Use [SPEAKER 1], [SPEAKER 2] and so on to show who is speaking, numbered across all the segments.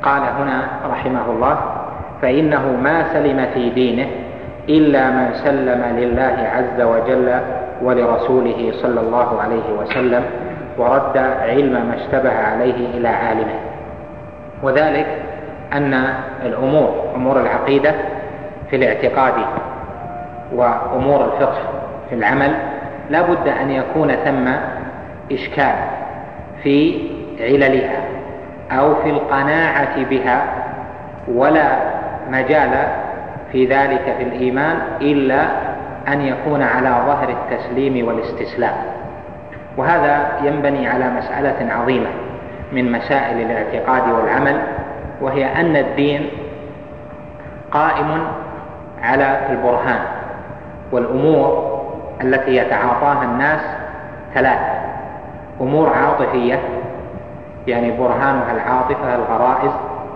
[SPEAKER 1] قال هنا رحمه الله: فإنه ما سلم في دينه إلا من سلم لله عز وجل ولرسوله صلى الله عليه وسلم، ورد علم ما اشتبه عليه إلى عالمه. وذلك أن أمور العقيدة في الاعتقاد وأمور الفقه في العمل لا بد أن يكون ثم إشكال في عللها أو في القناعة بها، ولا مجال في ذلك في الإيمان إلا أن يكون على ظهر التسليم والاستسلام. وهذا ينبني على مسألة عظيمة من مسائل الاعتقاد والعمل، وهي أن الدين قائم على البرهان. والأمور التي يتعاطاها الناس ثلاثة: أمور عاطفية، يعني برهانها العاطفة الغرائز،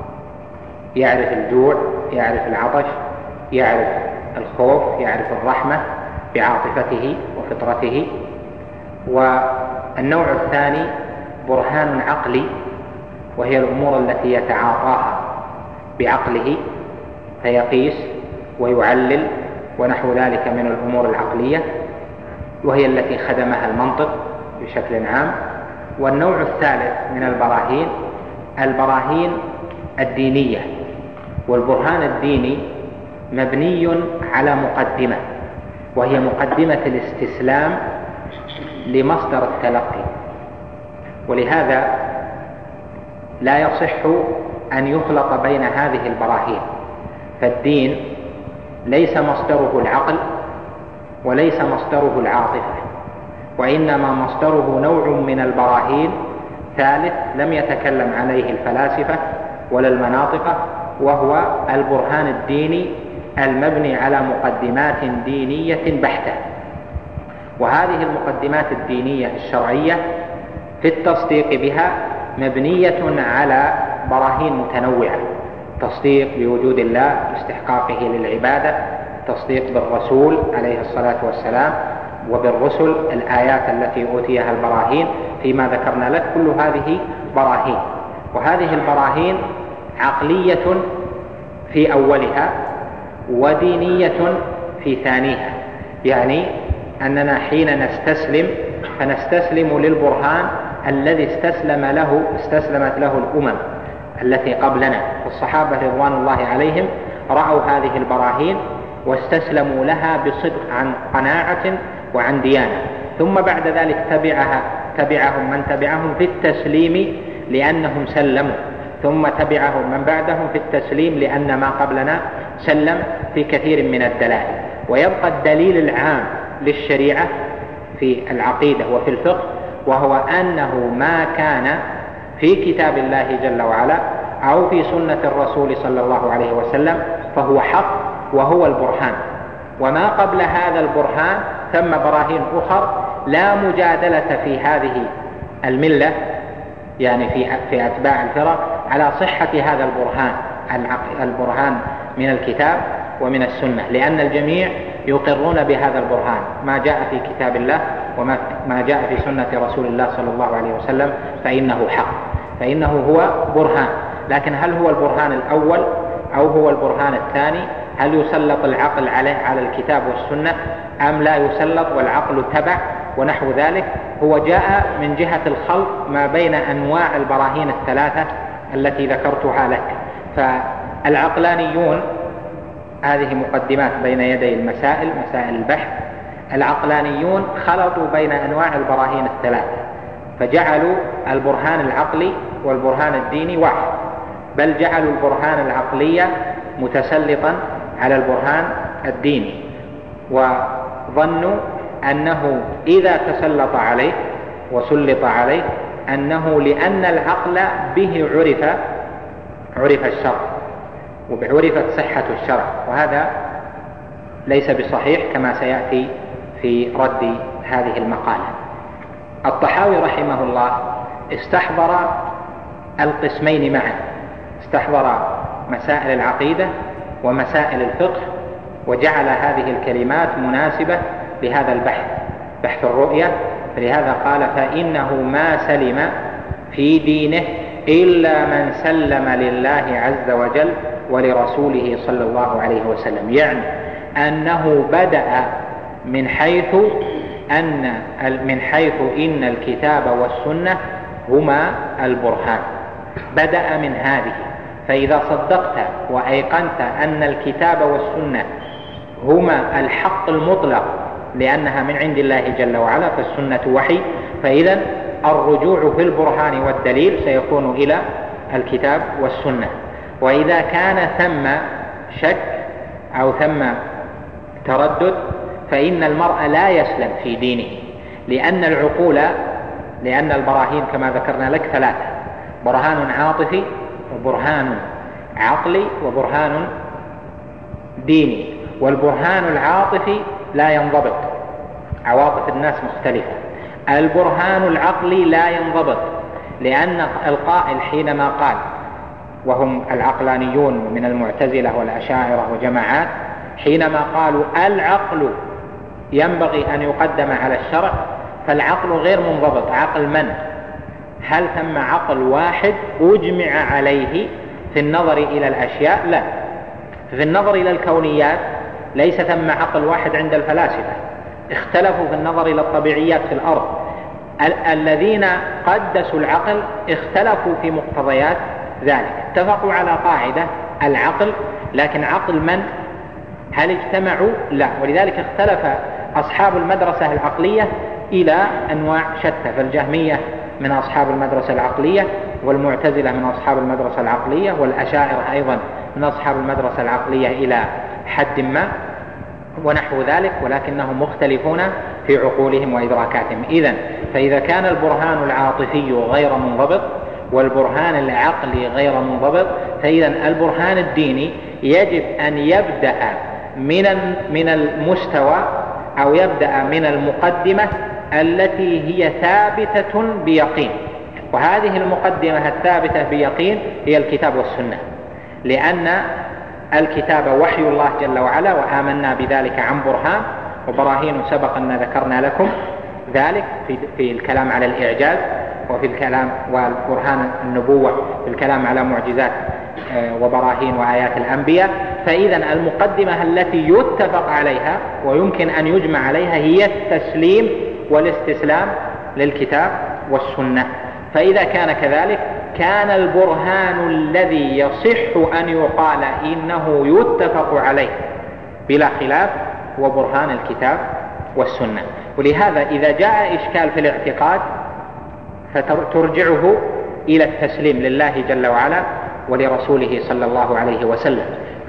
[SPEAKER 1] يعرف الجوع، يعرف العطش، يعرف الخوف، يعرف الرحمة بعاطفته وفطرته. والنوع الثاني برهان عقلي، وهي الأمور التي يتعاطاها بعقله فيقيس ويعلل ونحو ذلك من الأمور العقلية، وهي التي خدمها المنطق بشكل عام. والنوع الثالث من البراهين الدينية. والبرهان الديني مبني على مقدمة، وهي مقدمة الاستسلام لمصدر التلقي. ولهذا لا يصح أن يخلط بين هذه البراهين، فالدين ليس مصدره العقل وليس مصدره العاطفة، وإنما مصدره نوع من البراهين ثالث لم يتكلم عليه الفلاسفة ولا المناطق، وهو البرهان الديني المبني على مقدمات دينية بحتة. وهذه المقدمات الدينية الشرعية في التصديق بها مبنية على براهين متنوعة: تصديق بوجود الله باستحقاقه للعبادة، تصديق بالرسول عليه الصلاة والسلام، وبالرسل الآيات التي أوتيها البراهين فيما ذكرنا لك. كل هذه براهين، وهذه البراهين عقلية في أولها ودينية في ثانيها. يعني أننا حين نستسلم فنستسلم للبرهان الذي استسلمت له الأمم التي قبلنا. الصحابة رضوان الله عليهم رأوا هذه البراهين واستسلموا لها بصدق عن قناعة وعن ديانة، ثم بعد ذلك تبعهم من تبعهم في التسليم لأنهم سلموا، ثم تبعهم من بعدهم في التسليم لأن ما قبلنا سلم في كثير من الدلائل. ويبقى الدليل العام للشريعة في العقيدة وفي الفقه، وهو أنه ما كان في كتاب الله جل وعلا أو في سنة الرسول صلى الله عليه وسلم فهو حق وهو البرهان. وما قبل هذا البرهان ثم براهين أخر لا مجادلة في هذه الملة، يعني في أتباع الفرق، على صحة هذا البرهان من الكتاب ومن السنة، لأن الجميع يقرون بهذا البرهان. ما جاء في كتاب الله وما جاء في سنة رسول الله صلى الله عليه وسلم فإنه حق، فإنه هو برهان. لكن هل هو البرهان الأول أو هو البرهان الثاني؟ هل يسلط العقل عليه على الكتاب والسنة أم لا يسلط والعقل تبع ونحو ذلك؟ هو جاء من جهة الخلط ما بين أنواع البراهين الثلاثة التي ذكرتها لك. فالعقلانيون، هذه مقدمات بين يدي مسائل البحث، العقلانيون خلطوا بين أنواع البراهين الثلاثة فجعلوا البرهان العقلي والبرهان الديني واحد، بل جعلوا البرهان العقلي متسلطا على البرهان الديني، وظنوا أنه إذا تسلط عليه وسلط عليه أنه لأن العقل به عرف الشرع وعرفت صحة الشرع، وهذا ليس بصحيح كما سيأتي في رد هذه المقالة. الطحاوي رحمه الله استحضر القسمين معا، استحضر مسائل العقيدة ومسائل الفقه، وجعل هذه الكلمات مناسبة لهذا البحث، بحث الرؤية. فلهذا قال: فإنه ما سلم في دينه إلا من سلم لله عز وجل ولرسوله صلى الله عليه وسلم، يعني أنه بدأ من حيث إن الكتاب والسنة هما البرهان، بدأ من هذه. فإذا صدقت وأيقنت أن الكتاب والسنة هما الحق المطلق لأنها من عند الله جل وعلا، فالسنة وحي، فإذا الرجوع في البرهان والدليل سيكون إلى الكتاب والسنة. وإذا كان ثم شك أو ثم تردد فإن المرء لا يسلم في دينه، لأن البراهين كما ذكرنا لك ثلاثة: برهان عاطفي، وبرهان عقلي، وبرهان ديني. والبرهان العاطفي لا ينضبط، عواطف الناس مختلفة. البرهان العقلي لا ينضبط، لأن القائل حينما قال، وهم العقلانيون من المعتزلة والأشاعرة وجماعات، حينما قالوا العقل ينبغي أن يقدم على الشرع، فالعقل غير منضبط. عقل من؟ هل ثم عقل واحد أجمع عليه في النظر إلى الأشياء؟ لا. في النظر إلى الكونيات ليس ثم عقل واحد عند الفلاسفة، اختلفوا في النظر إلى الطبيعيات في الأرض. الذين قدسوا العقل اختلفوا في مقتضيات ذلك، اتفقوا على قاعدة العقل، لكن عقل من؟ هل اجتمعوا؟ لا. ولذلك اختلف أصحاب المدرسة العقلية إلى أنواع شتى، فالجهمية من أصحاب المدرسة العقلية، والمعتزلة من أصحاب المدرسة العقلية، والأشاعرة أيضا من أصحاب المدرسة العقلية إلى حد ما ونحو ذلك، ولكنهم مختلفون في عقولهم وإدراكاتهم. فإذا كان البرهان العاطفي غير منضبط والبرهان العقلي غير منضبط، فإذا البرهان الديني يجب أن يبدأ من المستوى أو يبدأ من المقدمة التي هي ثابتة بيقين، وهذه المقدمة الثابتة بيقين هي الكتاب والسنة، لأن الكتاب وحي الله جل وعلا، وآمنا بذلك عن برهان، وبراهين سبق أن ذكرنا لكم ذلك في الكلام على الإعجاز، وفي الكلام وبرهان النبوة في الكلام على معجزات وبراهين وآيات الأنبياء. فإذا المقدمة التي يتفق عليها ويمكن أن يجمع عليها هي التسليم والاستسلام للكتاب والسنة. فإذا كان كذلك كان البرهان الذي يصح أن يقال إنه يتفق عليه بلا خلاف هو برهان الكتاب والسنة. ولهذا إذا جاء إشكال في الاعتقاد فترجعه إلى التسليم لله جل وعلا ولرسوله صلى الله عليه وسلم.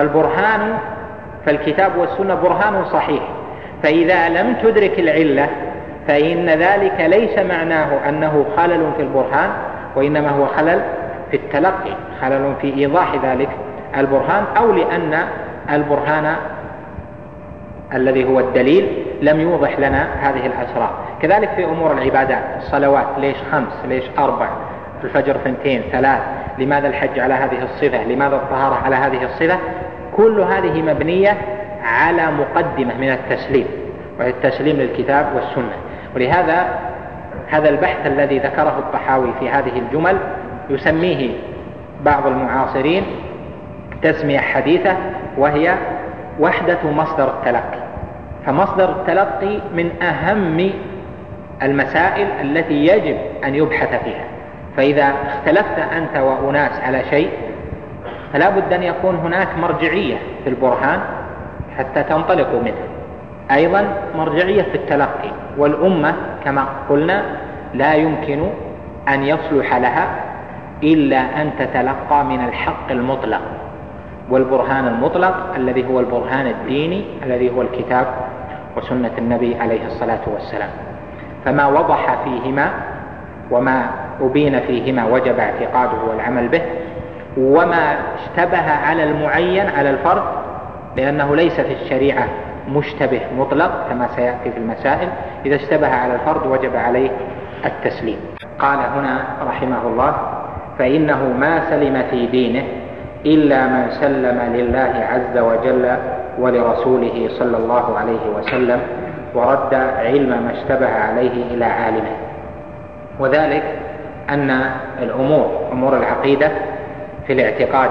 [SPEAKER 1] فالكتاب والسنة برهان صحيح، فإذا لم تدرك العلة فإن ذلك ليس معناه أنه خلل في البرهان، وإنما هو خلل في التلقي، خلل في إيضاح ذلك البرهان، أو لأن البرهان الذي هو الدليل لم يوضح لنا هذه الأسرار. كذلك في أمور العبادات، الصلوات ليش 5 ليش 4، الفجر 2 3، لماذا الحج على هذه الصفة، لماذا الطهارة على هذه الصفة، كل هذه مبنية على مقدمة من التسليم، وهي التسليم للكتاب والسنة. ولهذا هذا البحث الذي ذكره الطحاوي في هذه الجمل يسميه بعض المعاصرين تسمية حديثة، وهي وحدة مصدر التلقي. فمصدر التلقي من أهم المسائل التي يجب أن يبحث فيها. فإذا اختلفت أنت وأناس على شيء فلا بد أن يكون هناك مرجعية في البرهان حتى تنطلقوا منه، أيضا مرجعية في التلقي. والأمة كما قلنا لا يمكن أن يصلح لها إلا أن تتلقى من الحق المطلق والبرهان المطلق الذي هو البرهان الديني الذي هو الكتاب وسنة النبي عليه الصلاة والسلام. فما وضح فيهما وما أبين فيهما وجب اعتقاده والعمل به، وما اشتبه على المعين على الفرد، لأنه ليس في الشريعة مشتبه مطلق كما سيأتي في المسائل، إذا اشتبه على الفرد وجب عليه التسليم. قال هنا رحمه الله: فإنه ما سلم في دينه إلا من سلم لله عز وجل ولرسوله صلى الله عليه وسلم، ورد علم ما اشتبه عليه إلى عالمه. وذلك أن أمور العقيدة في الاعتقاد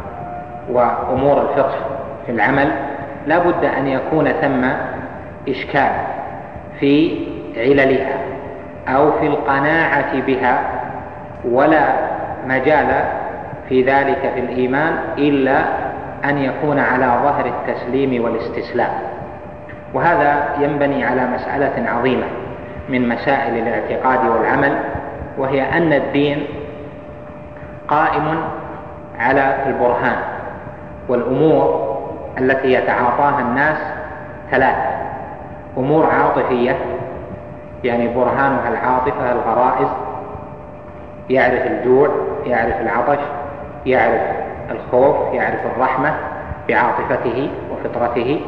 [SPEAKER 1] وأمور الفقه في العمل لا بد أن يكون ثم إشكال في عللها أو في القناعة بها، ولا مجال في ذلك في الإيمان إلا أن يكون على ظهر التسليم والاستسلام. وهذا ينبني على مسألة عظيمة من مسائل الاعتقاد والعمل، وهي أن الدين قائم على البرهان. والأمور التي يتعاطاها الناس ثلاثة: أمور عاطفية، يعني برهانها العاطفة الغرائز، يعرف الجوع، يعرف العطش، يعرف الخوف، يعرف الرحمة بعاطفته وفطرته.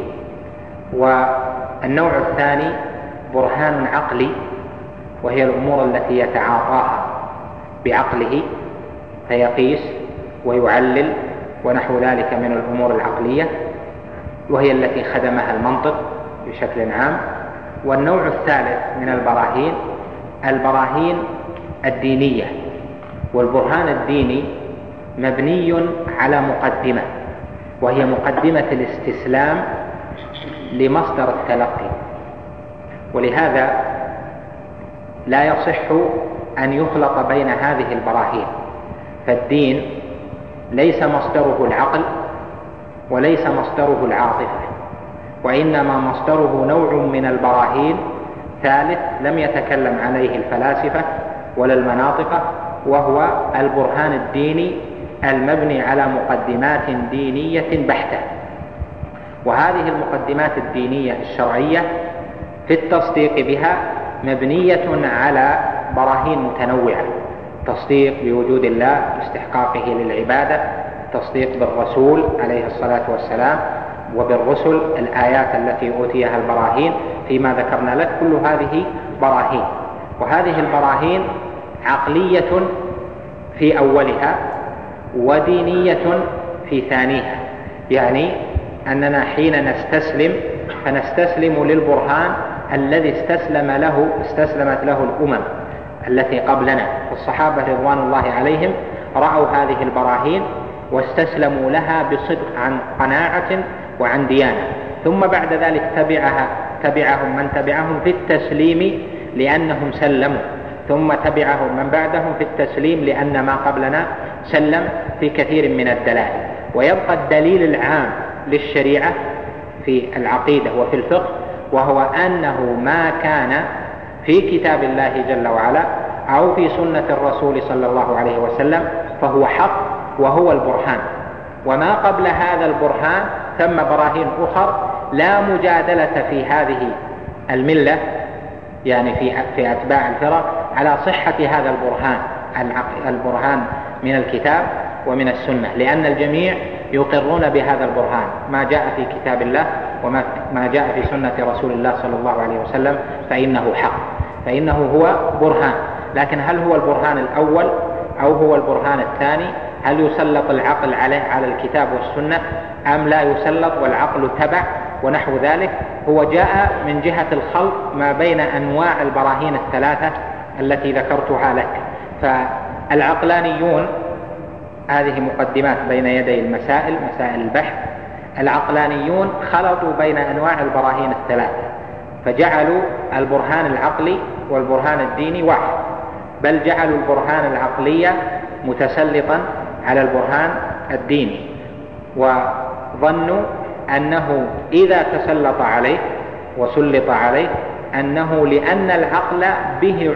[SPEAKER 1] والنوع الثاني برهان عقلي، وهي الأمور التي يتعاطاها بعقله فيقيس ويعلل ونحو ذلك من الأمور العقلية، وهي التي خدمها المنطق بشكل عام. والنوع الثالث من البراهين الدينية. والبرهان الديني مبني على مقدمة، وهي مقدمة الاستسلام لمصدر التلقي، ولهذا لا يصح أن يخلط بين هذه البراهين. فالدين ليس مصدره العقل وليس مصدره العاطفة، وإنما مصدره نوع من البراهين ثالث لم يتكلم عليه الفلاسفة ولا المناطق، وهو البرهان الديني المبني على مقدمات دينية بحتة. وهذه المقدمات الدينية الشرعية في التصديق بها مبنية على براهين متنوعة: تصديق بوجود الله باستحقاقه للعبادة، تصديق بالرسول عليه الصلاة والسلام وبالرسل، الآيات التي أوتيها البراهين فيما ذكرنا لك، كل هذه براهين. وهذه البراهين عقلية في أولها ودينية في ثانيها، يعني أننا حين نستسلم فنستسلم للبرهان الذي استسلمت له الأمم التي قبلنا. الصحابة رضوان الله عليهم رأوا هذه البراهين واستسلموا لها بصدق عن قناعة وعن ديانة، ثم بعد ذلك تبعهم من تبعهم في التسليم لأنهم سلموا، ثم تبعهم من بعدهم في التسليم لأن ما قبلنا سلم في كثير من الدلائل. ويبقى الدليل العام للشريعة في العقيدة وفي الفقه، وهو أنه ما كان في كتاب الله جل وعلا أو في سنة الرسول صلى الله عليه وسلم فهو حق وهو البرهان. وما قبل هذا البرهان ثم براهين أخر لا مجادلة في هذه الملة، يعني في أتباع الفرق، على صحة هذا البرهان من الكتاب ومن السنة، لأن الجميع يقرون بهذا البرهان، ما جاء في كتاب الله وما جاء في سنة رسول الله صلى الله عليه وسلم فإنه حق، فإنه هو برهان. لكن هل هو البرهان الأول أو هو البرهان الثاني؟ هل يسلط العقل عليه على الكتاب والسنة أم لا يسلط والعقل تبع ونحو ذلك؟ هو جاء من جهة الخلط ما بين أنواع البراهين الثلاثة التي ذكرتها لك. فالعقلانيون، هذه مقدمات بين يدي مسائل البحث، العقلانيون خلطوا بين أنواع البراهين الثلاثة فجعلوا البرهان العقلي والبرهان الديني واحد، بل جعلوا البرهان العقلي متسلطا على البرهان الديني، وظنوا أنه إذا تسلط عليه وسلط عليه أنه لأن العقل به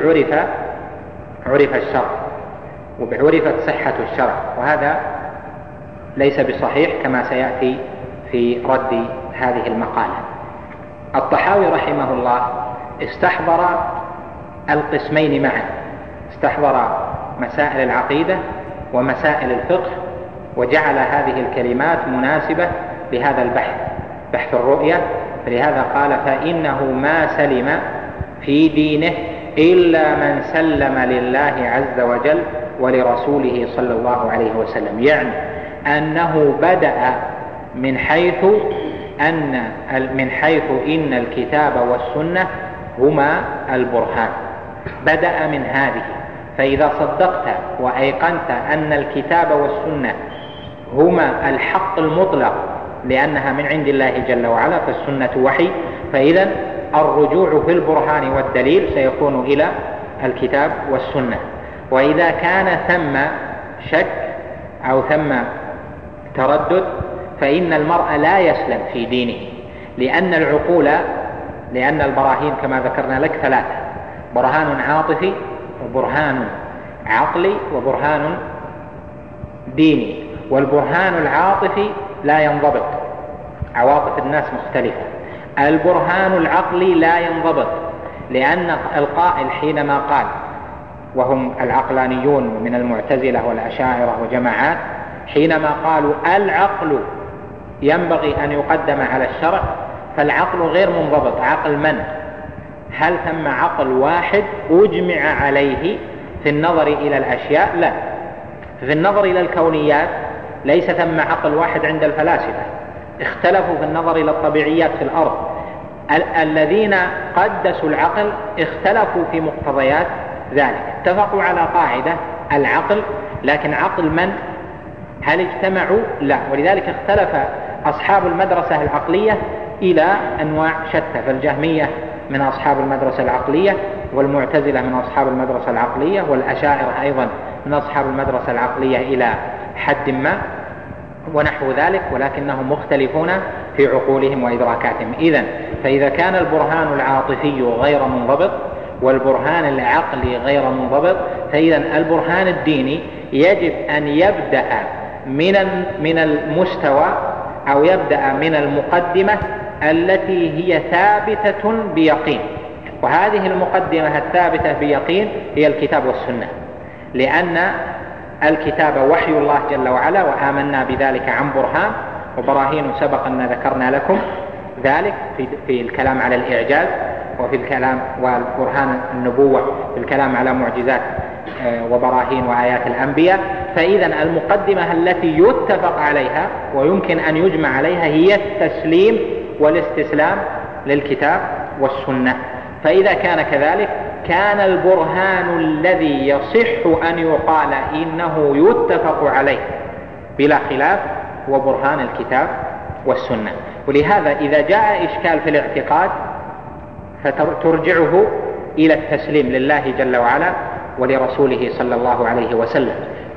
[SPEAKER 1] عرف الشرع وعرفت صحة الشرع، وهذا ليس بصحيح كما سيأتي في رد هذه المقالة. الطحاوي رحمه الله استحضر القسمين معا، استحضر مسائل العقيدة ومسائل الفقه، وجعل هذه الكلمات مناسبة لهذا البحث، بحث الرؤية. فلهذا قال: فإنه ما سلم في دينه إلا من سلم لله عز وجل ولرسوله صلى الله عليه وسلم، يعني أنه بدأ من حيث إن الكتاب والسنة هما البرهان، بدأ من هذه، فإذا صدقت وأيقنت أن الكتاب والسنة هما الحق المطلق لأنها من عند الله جل وعلا، فالسنة وحي، فإذا الرجوع في البرهان والدليل سيكون إلى الكتاب والسنة. وإذا كان ثم شك أو ثم تردد فإن المرء لا يسلم في دينه، لأن البراهين كما ذكرنا لك ثلاثة: برهان عاطفي، وبرهان عقلي، وبرهان ديني. والبرهان العاطفي لا ينضبط، عواطف الناس مختلفة. البرهان العقلي لا ينضبط، لأن القائل حينما قال، وهم العقلانيون من المعتزلة والأشاعرة وجماعات، حينما قالوا العقل ينبغي أن يقدم على الشرع، فالعقل غير منضبط. عقل من؟ هل ثم عقل واحد أجمع عليه في النظر إلى الأشياء؟ لا. في النظر إلى الكونيات ليس ثم عقل واحد عند الفلاسفة، اختلفوا في النظر إلى الطبيعيات في الأرض. الذين قدسوا العقل اختلفوا في مقتضيات ذلك، اتفقوا على قاعدة العقل، لكن عقل من؟ هل اجتمعوا؟ لا. ولذلك اختلف أصحاب المدرسة العقلية إلى أنواع شتى، فالجهمية من أصحاب المدرسة العقلية، والمعتزلة من أصحاب المدرسة العقلية، والأشاعرة أيضا من أصحاب المدرسة العقلية إلى حد ما ونحو ذلك، ولكنهم مختلفون في عقولهم وإدراكاتهم. فإذا كان البرهان العاطفي غير منضبط والبرهان العقلي غير منضبط، فإذا البرهان الديني يجب أن يبدأ من المستوى أو يبدأ من المقدمة التي هي ثابتة بيقين، وهذه المقدمة الثابتة بيقين هي الكتاب والسنة، لأن الكتاب وحي الله جل وعلا، وآمنا بذلك عن برهان، وبراهين سبق أن ذكرنا لكم ذلك في الكلام على الإعجاز، وفي الكلام والبرهان النبوة في الكلام على معجزات وبراهين وآيات الأنبياء. فإذا المقدمة التي يتفق عليها ويمكن أن يجمع عليها هي التسليم والاستسلام للكتاب والسنة. فإذا كان كذلك كان البرهان الذي يصح أن يقال إنه يتفق عليه بلا خلاف وبرهان الكتاب والسنة. ولهذا إذا جاء إشكال في الاعتقاد فترجعه إلى التسليم لله جل وعلا ولرسوله صلى الله عليه وسلم.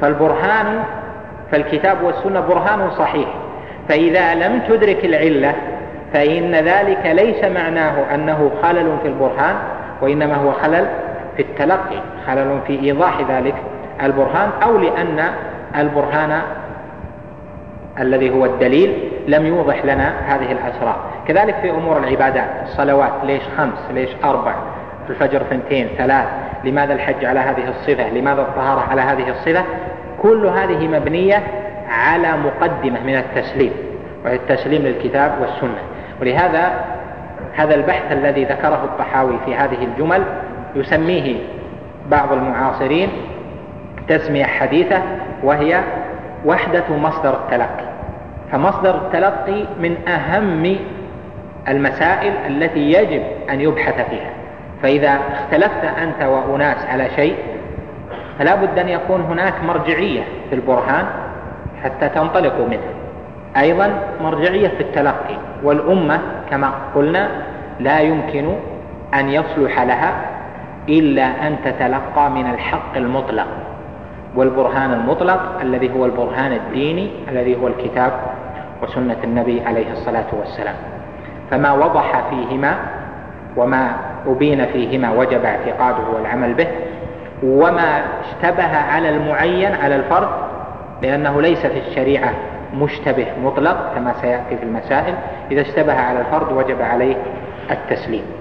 [SPEAKER 1] فالكتاب والسنة برهان صحيح، فإذا لم تدرك العلة فإن ذلك ليس معناه أنه خلل في البرهان، وإنما هو خلل في التلقي، خلل في إيضاح ذلك البرهان، أو لأن البرهان الذي هو الدليل لم يوضح لنا هذه الأسرار. كذلك في أمور العبادات، الصلوات ليش 5 ليش 4، في الفجر 2 3، لماذا الحج على هذه الصفة، لماذا الطهارة على هذه الصفة، كل هذه مبنية على مقدمة من التسليم، وهي التسليم للكتاب والسنة. ولهذا هذا البحث الذي ذكره الطحاوي في هذه الجمل يسميه بعض المعاصرين تسمية حديثة، وهي وحدة مصدر التلقي. فمصدر التلقي من أهم المسائل التي يجب أن يبحث فيها. فإذا اختلفت أنت وأناس على شيء فلا بد أن يكون هناك مرجعية في البرهان حتى تنطلقوا منه، أيضا مرجعية في التلقي. والأمة كما قلنا لا يمكن أن يصلح لها إلا أن تتلقى من الحق المطلق والبرهان المطلق الذي هو البرهان الديني الذي هو الكتاب وسنة النبي عليه الصلاة والسلام. فما وضح فيهما وما أبين فيهما وجب اعتقاده والعمل به، وما اشتبه على المعين على الفرد، لأنه ليس في الشريعة مشتبه مطلق كما سيأتي في المسائل، إذا اشتبه على الفرد وجب عليه التسليم.